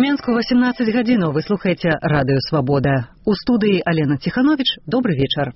Мінску 18 гадзінаў. Вы слухаеце радыё Свабода. У студыі Алена Ціханович. Добры вечар.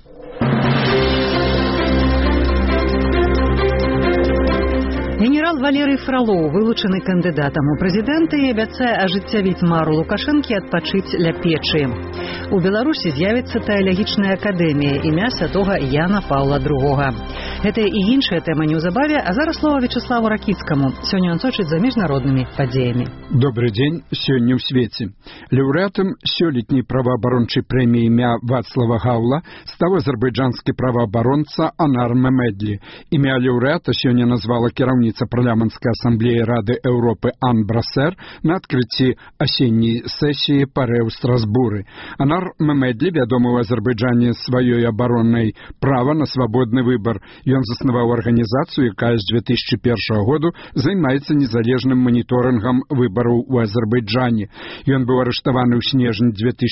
Генерал Валерый Фролоў вылучаны кандыдатам у прэзідэнты і абяцае ажыццявіць мару Лукашэнкі адпачыць ля печы. У Беларусі з'явіцца тэалагічная акадэмія імя святога Яна Паўла II. Гэта і іншая тэма неўзабаве, а зараз слова Вячеславу Ракіцкаму. Сёння ён сочыць за міжнароднымі падзеямі. Добрый дзень. Сёння ў свеце. Лаўрэатам сёлетняй праваабарончай прэміі імя Вацлава Гаўла стаў азербайджанскі праваабаронца Анар Мемедлі. Імя лаўрэата сёння назвала кіраўніца парламенцкай асамблеі Рады Еўропы Ан Брасер на адкрыцці асенняй сесіі парэ ў Страсбуры. Анар Мемедлі вядомы ў Азербайджане сваёй абароннай права на свабодны выбар. Ён заснаваў арганізацыю, якая з 2001 году займаецца незалежным маніторынгам выбараў у Азербайджане. Ён быў арыштаваны ў снежні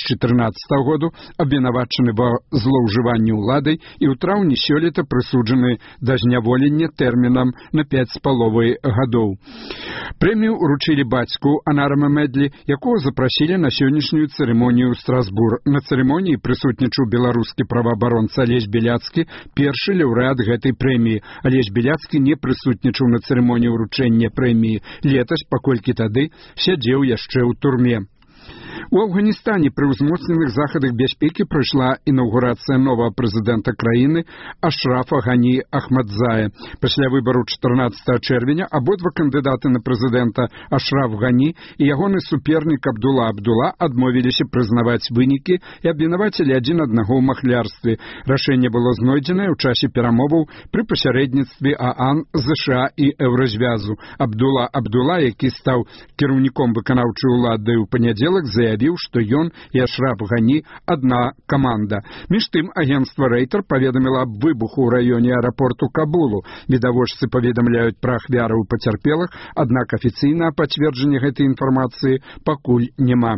2013 году, абвінавачаны ва злоўжыванні ўладай і ў траўні сёлета прысуджаны да зняволення тэрмінам на 5,5 гадоў. Прэмію ўручылі бацьку Анара Мемедлі, якога запрасілі на сённяшнюю цырымонію ў Страсбур. На цырымоніі прысутнічаў беларускі праваабаронца Алесь Беляцкі, першы лаўрэат гэтай прэміі. Алесь Беляцкі не прысутнічаў на цырымоніі ўручэння прэміі летась, паколькі тады сядзеў яшчэ ў турме. У Афганістане пры ўзмоцненых захадах бяспекі пройшла інаўгурацыя новага прэзідэнта краіны Ашрафа Гані Ахмадзая. Пасля выбару 14 чэрвеня абодва кандыдаты на прэзідэнта Ашраф Гані і ягоны супернік Абдула адмовіліся прызнаваць вынікі і абвінавацілі адзін аднаго ў махлярстве. Рашэнне было знойдзенае ў часе перамоваў пры пасярэдніцтве ААН, ЗША і Еўразвязу. Абдула, які стаў кіраўніком выканаўчай улады ў панядзелак, заявіў, што ён і Ашраф Гані адна каманда. Між тым, агенцтва Рейтер паведаміла аб выбуху ў раёне аэрапорту Кабулу. Відавочцы паведамляюць пра ахвяраў пацярпелых, аднак афіцыйнага пацверджання гэтай інфармацыі пакуль няма.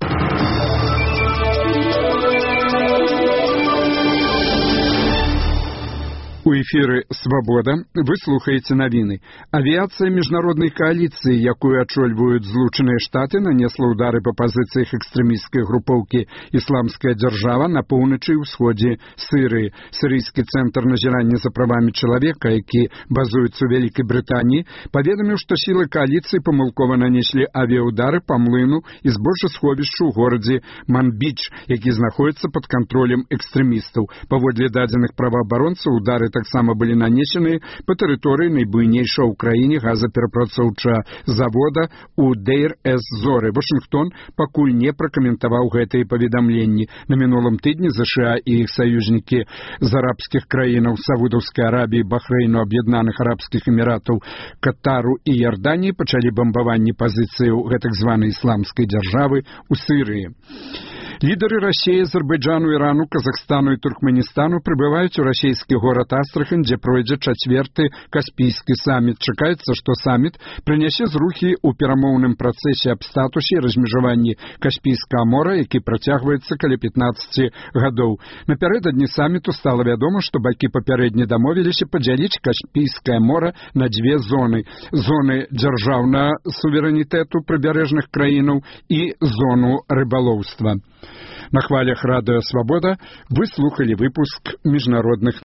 У эфіры «Свабода» вы слухаеце навіны. Авіацыя міжнароднай кааліцыі, якую ачольваюць Злучаныя Штаты, нанесла ўдары па пазіцыях экстрэмісцкай групоўкі «Ісламская дзяржава» на поўначы і ўсходзе Сырыі. Сірыйскі цэнтр назірання за правамі чалавека, які базуецца ў Вялікай Брытаніі, паведаміў, што сілы кааліцыі памылкова нанеслі авіяўдары па млыну і збожжасховішчу ў горадзе Манбіч, які знаходіцца пад кантролем экстрэмістаў. Паводле дадзеных праваабаронцаў, удары таксама былі нанесены па тэрыторыі найбуйнейшага ў краіне газаперапрацоўчага завода ў Дейр-эз-Зоры. Вашынгтон пакуль не пракаментаваў гэтыя паведамленні. На мінулым тыдні ЗША і іх саюзнікі з арабскіх краінаў Саудаўскай Арабіі, Бахрэйну, Аб'яднаных Арабскіх Эміратаў, Катару і Ярданіі пачалі бамбаванне пазіцыяў гэтак званай ісламскай дзяржавы ў Сырыі. Лідары Расіі, Азербайджану, Ірану, Казахстану і Туркменістану прыбываюць у расійскі горад Астрахань, дзе пройдзе 4-й Каспійскі саміт. Чакаецца, што саміт прынясе зрухі ў перамоўным працэсе аб статусе і размежаванні Каспійскага мора, які працягваецца каля 15 гадоў. Напярэдадні саміту стала вядома, што бакі папярэдне дамовіліся падзяліць Каспійскае мора на дзве зоны. Зоны дзяржаўнага суверэнітэту прыбярэжных краінаў і зону рыбалоўства. На хвалях радыё «Свабода» вы слухалі выпуск міжнародных